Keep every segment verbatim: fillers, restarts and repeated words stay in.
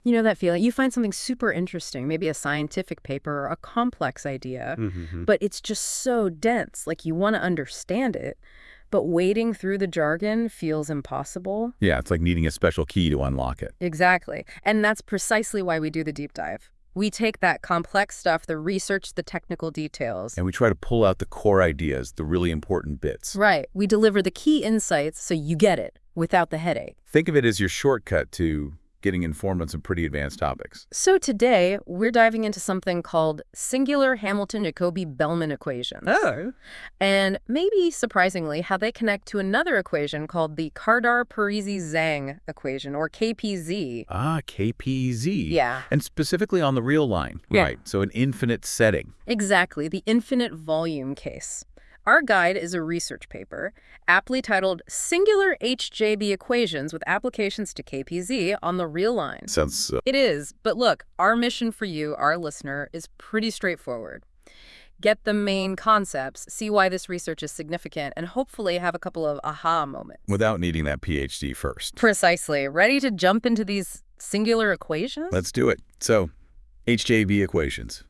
You know that feeling? You find something super interesting, maybe a scientific paper or a complex idea, Mm-hmm. but it's just so dense, like you want to understand it, but wading through the jargon feels impossible. Yeah, it's like needing a special key to unlock it. Exactly. And that's precisely why we do the deep dive. We take that complex stuff, the research, the technical details. And we try to pull out the core ideas, the really important bits. Right. We deliver the key insights so you get it without the headache. Think of it as your shortcut to getting informed on some pretty advanced topics. So today, we're diving into something called singular Hamilton-Jacobi-Bellman equations. Oh. And maybe, surprisingly, how they connect to another equation called the Kardar-Parisi-Zhang equation, or K P Z. Ah, K P Z. Yeah. And specifically on the real line. Yeah. Right. So an infinite setting. Exactly, the infinite volume case. Our guide is a research paper, aptly titled Singular H J B Equations with Applications to K P Z on the Real Line. Sounds... Uh, It is, but look, our mission for you, our listener, is pretty straightforward. Get the main concepts, see why this research is significant, and hopefully have a couple of aha moments. without needing that P H D first. Precisely. Ready to jump into these singular equations? Let's do it. So, H J B equations.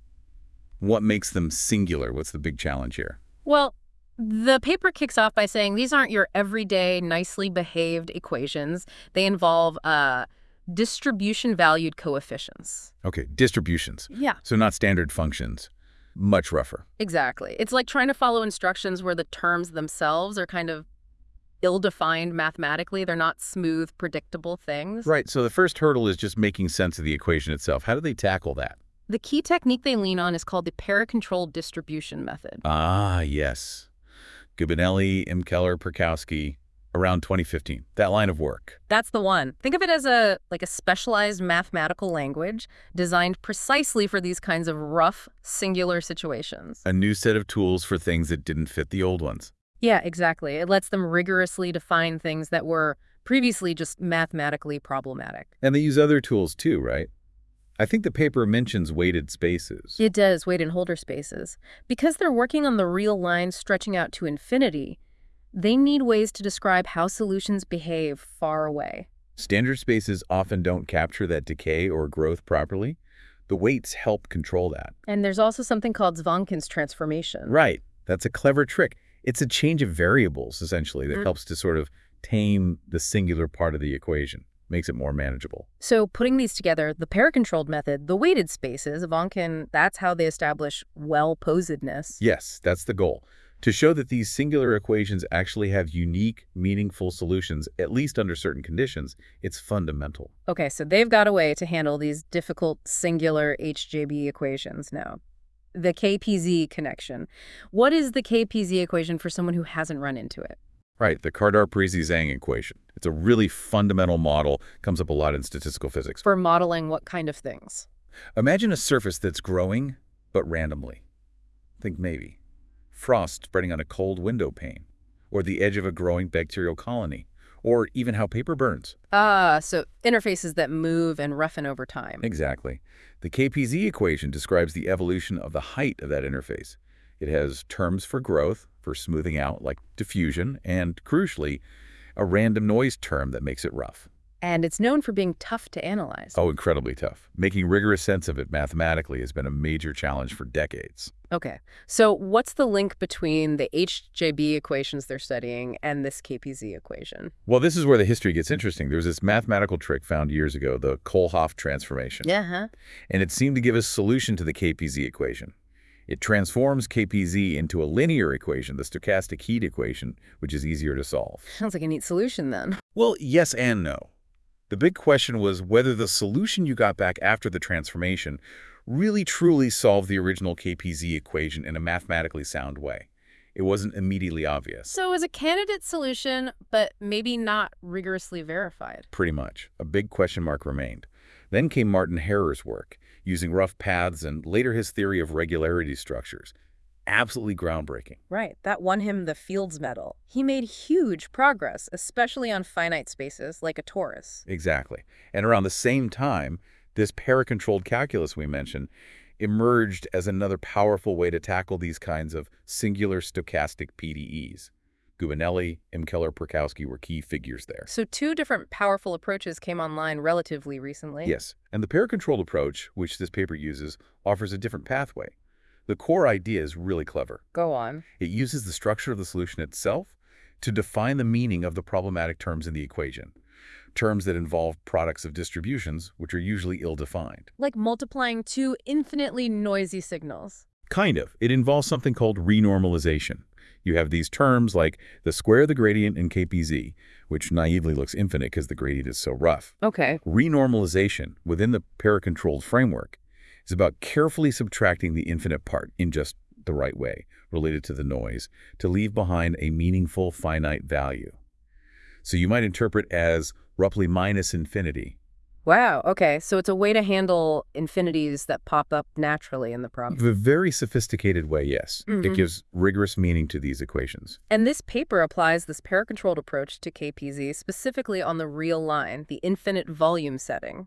What makes them singular? What's the big challenge here? Well, the paper kicks off by saying these aren't your everyday, nicely behaved equations. They involve uh, distribution-valued coefficients. Okay, distributions. Yeah. So not standard functions. Much rougher. Exactly. It's like trying to follow instructions where the terms themselves are kind of ill-defined mathematically. They're not smooth, predictable things. Right, so the first hurdle is just making sense of the equation itself. How do they tackle that? The key technique they lean on is called the paracontrolled distribution method. Ah, yes. Gubinelli, Imkeller, Perkowski, around twenty fifteen. That line of work. That's the one. Think of it as a like a specialized mathematical language designed precisely for these kinds of rough, singular situations. A new set of tools for things that didn't fit the old ones. Yeah, exactly. It lets them rigorously define things that were previously just mathematically problematic. And they use other tools too, right? I think the paper mentions weighted spaces. It does, weight and holder spaces. Because they're working on the real line stretching out to infinity, they need ways to describe how solutions behave far away. Standard spaces often don't capture that decay or growth properly. The weights help control that. And there's also something called Zwankin's transformation. Right. That's a clever trick. It's a change of variables, essentially, that Mm. helps to sort of tame the singular part of the equation, makes it more manageable. So putting these together, the paracontrolled method, the weighted spaces, Zwankin, that's how they establish well-posedness. Yes, that's the goal. To show that these singular equations actually have unique, meaningful solutions, at least under certain conditions, it's fundamental. Okay, so they've got a way to handle these difficult singular H J B equations now. The K P Z connection. What is the K P Z equation for someone who hasn't run into it? Right, the Kardar-Parisi-Zhang equation. It's a really fundamental model, comes up a lot in statistical physics. For modeling what kind of things? Imagine a surface that's growing, but randomly. Think maybe frost spreading on a cold window pane, or the edge of a growing bacterial colony, or even how paper burns. Ah, so interfaces that move and roughen over time. Exactly. The K P Z equation describes the evolution of the height of that interface. It has terms for growth, for smoothing out, like diffusion, and, crucially, a random noise term that makes it rough. And it's known for being tough to analyze. Oh, incredibly tough. Making rigorous sense of it mathematically has been a major challenge for decades. Okay, so what's the link between the H J B equations they're studying and this K P Z equation? Well, this is where the history gets interesting. There was this mathematical trick found years ago, the Kohlhoff transformation. Yeah, huh? And it seemed to give a solution to the K P Z equation. It transforms K P Z into a linear equation, the stochastic heat equation, which is easier to solve. Sounds like a neat solution then. Well, yes and no. The big question was whether the solution you got back after the transformation really truly solved the original K P Z equation in a mathematically sound way. It wasn't immediately obvious. So it was a candidate solution, but maybe not rigorously verified. Pretty much. A big question mark remained. Then came Martin Harer's work, using rough paths and later his theory of regularity structures. Absolutely groundbreaking. Right, that won him the Fields Medal. He made huge progress, especially on finite spaces like a torus. Exactly. And around the same time, this paracontrolled calculus we mentioned emerged as another powerful way to tackle these kinds of singular stochastic P D Es. Gubinelli, Imkeller-Perkowski were key figures there. So two different powerful approaches came online relatively recently. Yes, and the pair-controlled approach, which this paper uses, offers a different pathway. The core idea is really clever. Go on. It uses the structure of the solution itself to define the meaning of the problematic terms in the equation, terms that involve products of distributions, which are usually ill-defined. Like multiplying two infinitely noisy signals. Kind of. It involves something called renormalization. You have these terms like the square of the gradient in K P Z, which naively looks infinite because the gradient is so rough. Okay. Renormalization within the pair-controlled framework is about carefully subtracting the infinite part in just the right way, related to the noise, to leave behind a meaningful finite value. So you might interpret as roughly minus infinity. Wow, okay. So it's a way to handle infinities that pop up naturally in the problem. A very sophisticated way, yes. Mm-hmm. It gives rigorous meaning to these equations. And this paper applies this pair-controlled approach to K P Z specifically on the real line, the infinite volume setting.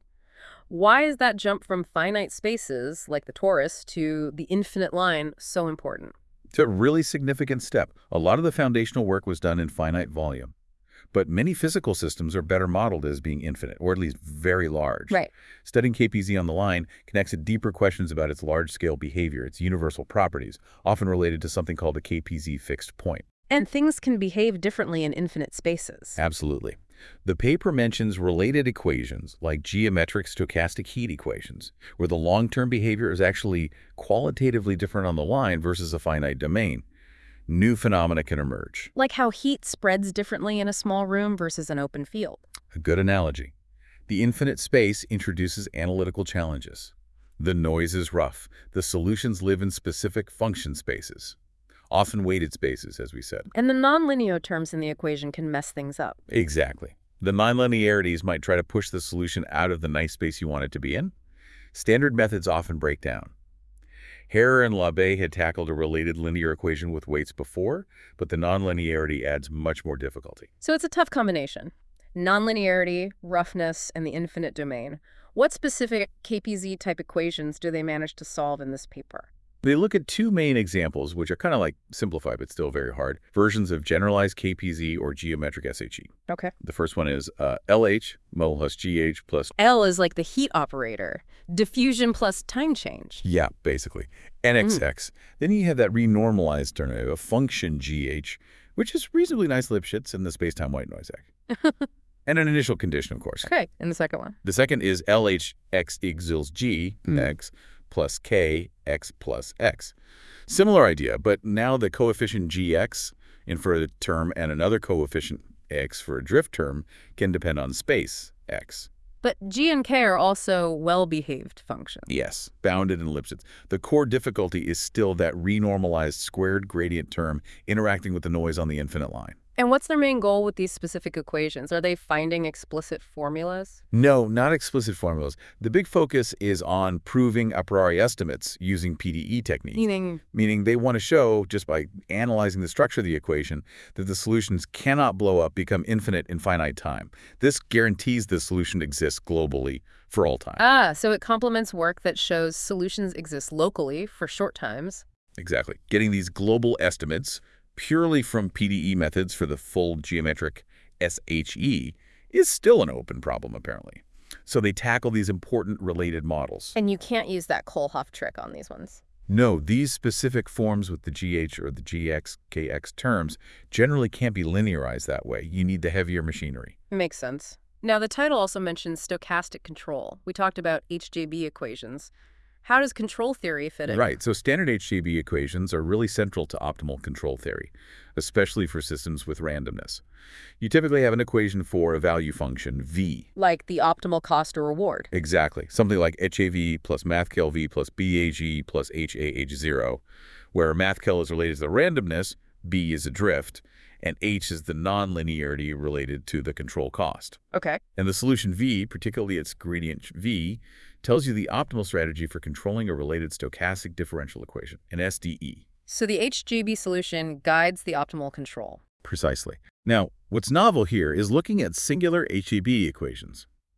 Why is that jump from finite spaces, like the torus, to the infinite line so important? It's a really significant step. A lot of the foundational work was done in finite volume. But many physical systems are better modeled as being infinite, or at least very large. Right. Studying K P Z on the line connects to deeper questions about its large-scale behavior, its universal properties, often related to something called a K P Z fixed point. And things can behave differently in infinite spaces. Absolutely. The paper mentions related equations like geometric stochastic heat equations, where the long-term behavior is actually qualitatively different on the line versus a finite domain. New phenomena can emerge. Like how heat spreads differently in a small room versus an open field. A good analogy. The infinite space introduces analytical challenges. The noise is rough. The solutions live in specific function spaces, often weighted spaces, as we said. And the nonlinear terms in the equation can mess things up. Exactly. The nonlinearities might try to push the solution out of the nice space you want it to be in. Standard methods often break down. Hare and Labbe had tackled a related linear equation with weights before, but the nonlinearity adds much more difficulty. So it's a tough combination. Nonlinearity, roughness, and the infinite domain. What specific K P Z-type equations do they manage to solve in this paper? They look at two main examples, which are kind of like simplified but still very hard, versions of generalized K P Z or geometric S H E. Okay. The first one is uh, L H, mole plus G H plus... L is like the heat operator. Diffusion plus time change. Yeah, basically. N X X. Mm. Then you have that renormalized term, a function G H, which is reasonably nice Lipschitz in the space-time white noise act. And an initial condition, of course. Okay, and the second one? The second is L H X equals G, mm. X, plus K, X plus X. Similar idea, but now the coefficient G X in for a term and another coefficient X for a drift term can depend on space, X. But G and K are also well-behaved functions. Yes, bounded in Lipschitz. The core difficulty is still that renormalized squared gradient term interacting with the noise on the infinite line. And what's their main goal with these specific equations? Are they finding explicit formulas? No, not explicit formulas. The big focus is on proving a priori estimates using P D E techniques. Meaning? Meaning they want to show, just by analyzing the structure of the equation, that the solutions cannot blow up, become infinite in finite time. This guarantees the solution exists globally for all time. Ah, so it complements work that shows solutions exist locally for short times. Exactly. Getting these global estimates purely from P D E methods for the full geometric S H E is still an open problem, apparently. So they tackle these important related models. And you can't use that Kohlhoff trick on these ones. No, these specific forms with the G H or the G X, K X terms generally can't be linearized that way. You need the heavier machinery. Makes sense. Now, the title also mentions stochastic control. We talked about H J B equations. How does control theory fit in? Right. So standard H J B equations are really central to optimal control theory, especially for systems with randomness. You typically have an equation for a value function, V. Like the optimal cost or reward. Exactly. Something like H A V plus MathCal V plus B A G plus H A H zero, where MathCal is related to the randomness, B is a drift, and H is the nonlinearity related to the control cost. Okay. And the solution V, particularly its gradient V, tells you the optimal strategy for controlling a related stochastic differential equation, an S D E. So the H J B solution guides the optimal control. Precisely. Now, what's novel here is looking at singular H J B equations.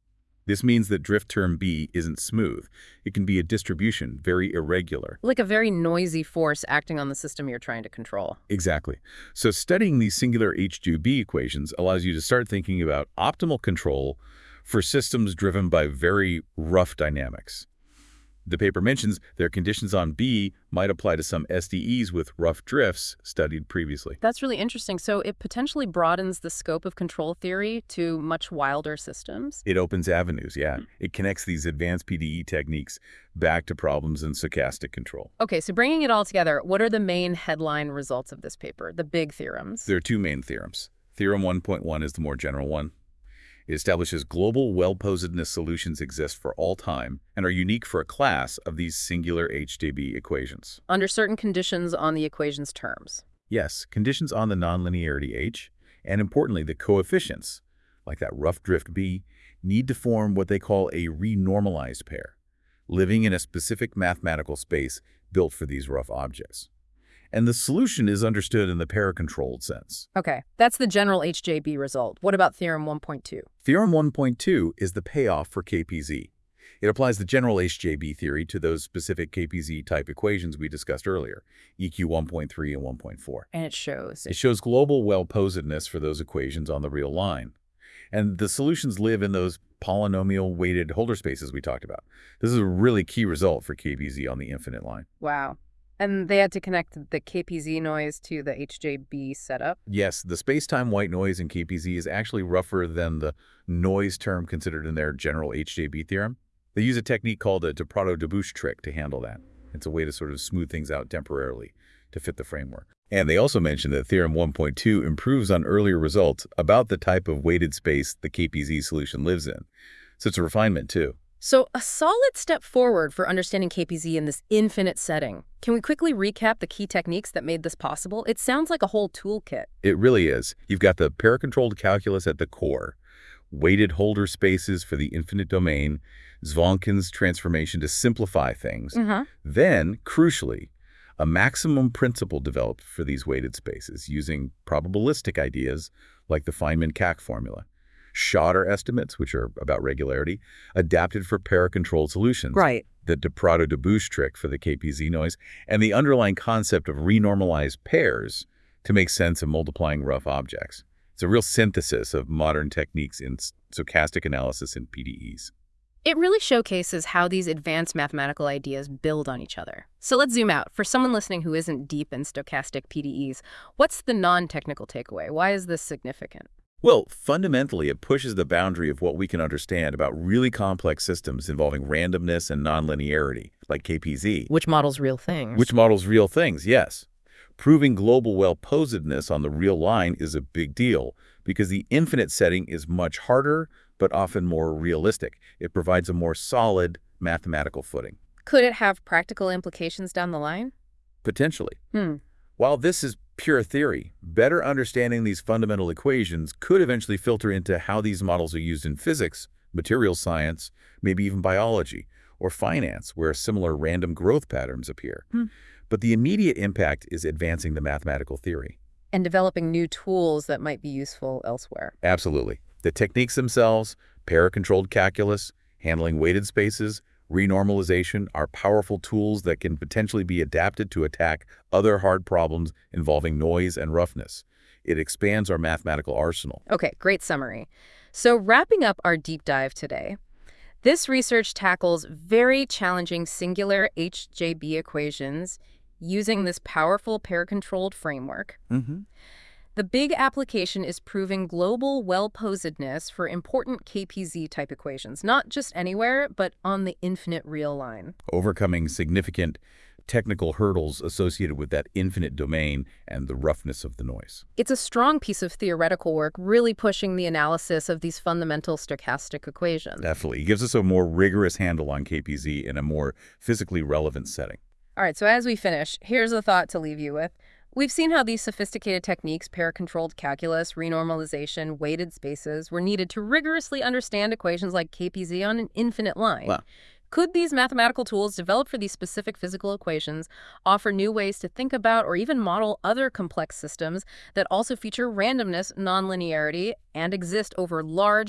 This means that drift term B isn't smooth. It can be a distribution, very irregular. Like a very noisy force acting on the system you're trying to control. Exactly. So studying these singular H G B equations allows you to start thinking about optimal control for systems driven by very rough dynamics. The paper mentions their conditions on B might apply to some S D Es with rough drifts studied previously. That's really interesting. So it potentially broadens the scope of control theory to much wilder systems. It opens avenues, yeah. It connects these advanced P D E techniques back to problems in stochastic control. Okay, so bringing it all together, what are the main headline results of this paper, the big theorems? There are two main theorems. Theorem one point one is the more general one. It establishes global well-posedness solutions exist for all time and are unique for a class of these singular H G B equations. Under certain conditions on the equation's terms. Yes, conditions on the nonlinearity H, and importantly, the coefficients, like that rough drift B, need to form what they call a renormalized pair, living in a specific mathematical space built for these rough objects. And the solution is understood in the pair-controlled sense. Okay, that's the general H J B result. What about theorem one point two? Theorem one point two is the payoff for K P Z. It applies the general H J B theory to those specific K P Z-type equations we discussed earlier, E Q one point three and one point four. And it shows. It shows global well-posedness for those equations on the real line. And the solutions live in those polynomial-weighted Holder spaces we talked about. This is a really key result for K P Z on the infinite line. Wow. And they had to connect the K P Z noise to the H J B setup? Yes, the space-time white noise in K P Z is actually rougher than the noise term considered in their general H J B theorem. They use a technique called a de Prado-Debouche trick to handle that. It's a way to sort of smooth things out temporarily to fit the framework. And they also mentioned that theorem one point two improves on earlier results about the type of weighted space the K P Z solution lives in. So it's a refinement, too. So a solid step forward for understanding K P Z in this infinite setting. Can we quickly recap the key techniques that made this possible? It sounds like a whole toolkit. It really is. You've got the pair-controlled calculus at the core, weighted Holder spaces for the infinite domain, Zwonkins transformation to simplify things. Mm-hmm. Then, crucially, a maximum principle developed for these weighted spaces using probabilistic ideas like the Feynman-Kac formula. Schotter estimates, which are about regularity, adapted for pair-controlled solutions. Right. The de Prado-Debouche trick for the K P Z noise, and the underlying concept of renormalized pairs to make sense of multiplying rough objects. It's a real synthesis of modern techniques in stochastic analysis in P D Es. It really showcases how these advanced mathematical ideas build on each other. So let's zoom out. For someone listening who isn't deep in stochastic P D Es, what's the non-technical takeaway? Why is this significant? Well, fundamentally, it pushes the boundary of what we can understand about really complex systems involving randomness and nonlinearity, like K P Z. Which models real things. Which models real things, yes. Proving global well-posedness on the real line is a big deal because the infinite setting is much harder, but often more realistic. It provides a more solid mathematical footing. Could it have practical implications down the line? Potentially. Hmm. While this is pure theory, better understanding these fundamental equations could eventually filter into how these models are used in physics, materials science, maybe even biology, or finance, where similar random growth patterns appear. Hmm. But the immediate impact is advancing the mathematical theory. And developing new tools that might be useful elsewhere. Absolutely. The techniques themselves, pair-controlled calculus, handling weighted spaces, renormalization are powerful tools that can potentially be adapted to attack other hard problems involving noise and roughness. It expands our mathematical arsenal. Okay, great summary. So wrapping up our deep dive today, this research tackles very challenging singular H J B equations using this powerful pair-controlled framework. Mm-hmm. The big application is proving global well-posedness for important K P Z-type equations, not just anywhere, but on the infinite real line. Overcoming significant technical hurdles associated with that infinite domain and the roughness of the noise. It's a strong piece of theoretical work, really pushing the analysis of these fundamental stochastic equations. Definitely. It gives us a more rigorous handle on K P Z in a more physically relevant setting. All right, so as we finish, here's a thought to leave you with. We've seen how these sophisticated techniques, pair-controlled calculus, renormalization, weighted spaces, were needed to rigorously understand equations like K P Z on an infinite line. Wow. Could these mathematical tools developed for these specific physical equations offer new ways to think about or even model other complex systems that also feature randomness, nonlinearity, and exist over large,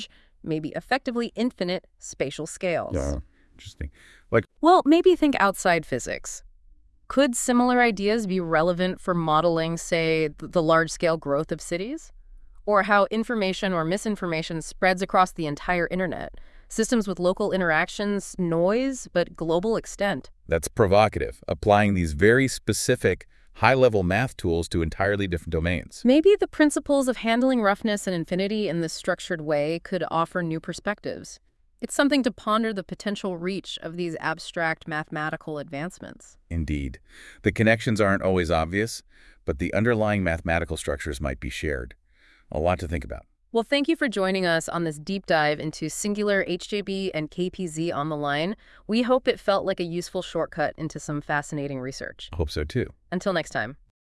maybe effectively infinite spatial scales. Yeah. Interesting. Like, Well, maybe think outside physics. Could similar ideas be relevant for modeling, say, th- the large-scale growth of cities? Or how information or misinformation spreads across the entire internet? Systems with local interactions, noise, but global extent. that's provocative, applying these very specific, high-level math tools to entirely different domains. Maybe the principles of handling roughness and infinity in this structured way could offer new perspectives. It's something to ponder the potential reach of these abstract mathematical advancements. Indeed. The connections aren't always obvious, but the underlying mathematical structures might be shared. A lot to think about. Well, thank you for joining us on this deep dive into Singular, H J B, and K P Z on the line. We hope it felt like a useful shortcut into some fascinating research. I hope so too. Until next time.